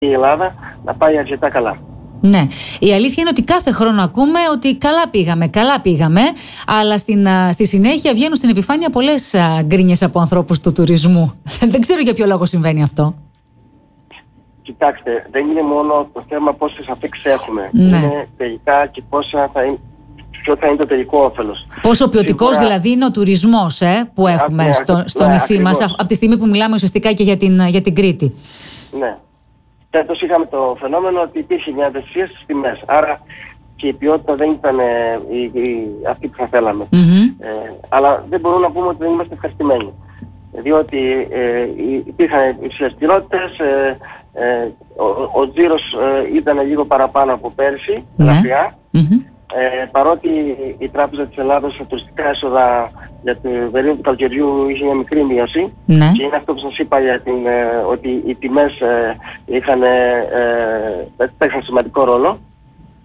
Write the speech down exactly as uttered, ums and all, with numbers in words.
η Ελλάδα να πάει αρκετά καλά. Ναι, η αλήθεια είναι ότι κάθε χρόνο ακούμε ότι καλά πήγαμε, καλά πήγαμε, αλλά στην, στη συνέχεια βγαίνουν στην επιφάνεια πολλές γκρίνιες από ανθρώπους του τουρισμού. Δεν ξέρω για ποιο λόγο συμβαίνει αυτό. Κοιτάξτε, δεν είναι μόνο το θέμα πόσες αφήξεις έχουμε. Ναι. Είναι τελικά και πόσα θα είναι, ποιο θα είναι το τελικό όφελος. Πόσο ποιοτικός Σίγουρα... δηλαδή είναι ο τουρισμός ε, που έχουμε ναι, στο, στο ναι, νησί μας, από τη στιγμή που μιλάμε ουσιαστικά και για την, για την Κρήτη. Ναι. Φέτος είχαμε το φαινόμενο ότι υπήρχε μια ευαισθησία στις τιμές. Άρα και η ποιότητα δεν ήταν ε, η, η, αυτή που θα θέλαμε. Mm-hmm. Ε, αλλά δεν μπορούμε να πούμε ότι δεν είμαστε ευχαριστημένοι. Διότι ε, υπήρχαν υψηλές πληρότητες, ε, ε, ο, ο τζίρος ε, ήταν λίγο παραπάνω από πέρσι, ελαφριά. Mm-hmm. Ε, παρότι η Τράπεζα της Ελλάδας στα τουριστικά έσοδα για την περίοδο του καλοκαιριού είχε μια μικρή μείωση, ναι. Και είναι αυτό που σας είπα για την, ε, ότι οι τιμές ε, είχαν, ε, ε, παίξαν σημαντικό ρόλο.